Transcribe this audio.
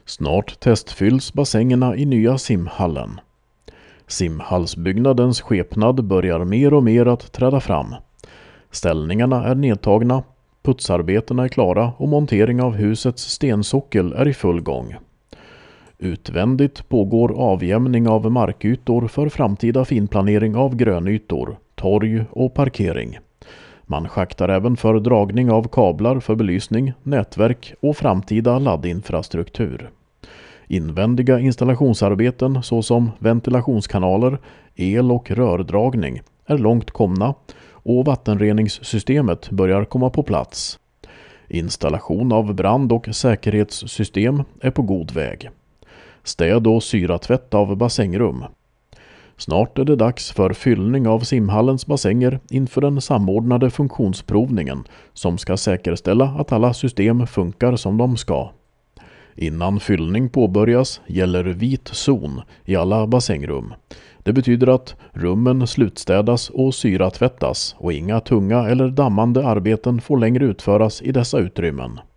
Snart testfylls bassängerna i nya simhallen. Simhallsbyggnadens skepnad börjar mer och mer att träda fram. Ställningarna är nedtagna, putsarbetena är klara och montering av husets stensockel är i full gång. Utvändigt pågår avjämning av markytor för framtida finplanering av grönytor, torg och parkering. Man schaktar även för dragning av kablar för belysning, nätverk och framtida laddinfrastruktur. Invändiga installationsarbeten såsom ventilationskanaler, el- och rördragning är långt komna och vattenreningssystemet börjar komma på plats. Installation av brand- och säkerhetssystem är på god väg. Städ- och syratvätt av bassängrum. Snart är det dags för fyllning av simhallens bassänger inför den samordnade funktionsprovningen som ska säkerställa att alla system funkar som de ska. Innan fyllning påbörjas gäller vit zon i alla bassängrum. Det betyder att rummen slutstädas och syratvättas och inga tunga eller dammande arbeten får längre utföras i dessa utrymmen.